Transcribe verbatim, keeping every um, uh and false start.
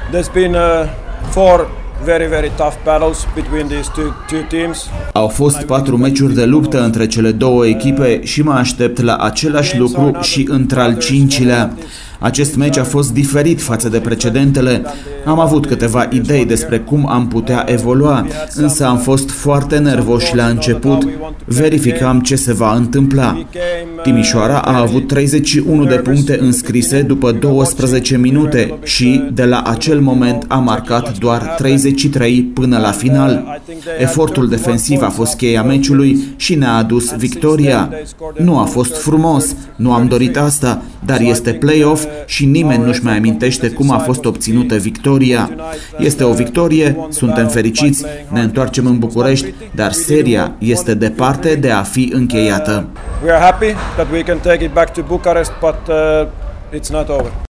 There's been uh, four very very tough battles between these two two teams. Au fost patru meciuri de luptă între cele două echipe și mă aștept la același lucru și într-al cincilea. Acest meci a fost diferit față de precedentele. Am avut câteva idei despre cum am putea evolua, însă am fost foarte nervoși la început. Verificam ce se va întâmpla. Timișoara a avut treizeci și unu de puncte înscrise după douăsprezece minute și, de la acel moment, a marcat doar treizeci și trei până la final. Efortul defensiv a fost cheia meciului și ne-a adus victoria. Nu a fost frumos, nu am dorit asta, dar este play-off și nimeni nu-și mai amintește cum a fost obținută victoria. Este o victorie, suntem fericiți, ne întoarcem în București, dar seria este departe de a fi încheiată. We are happy that we can take it back to Bucharest, but uh, it's not over.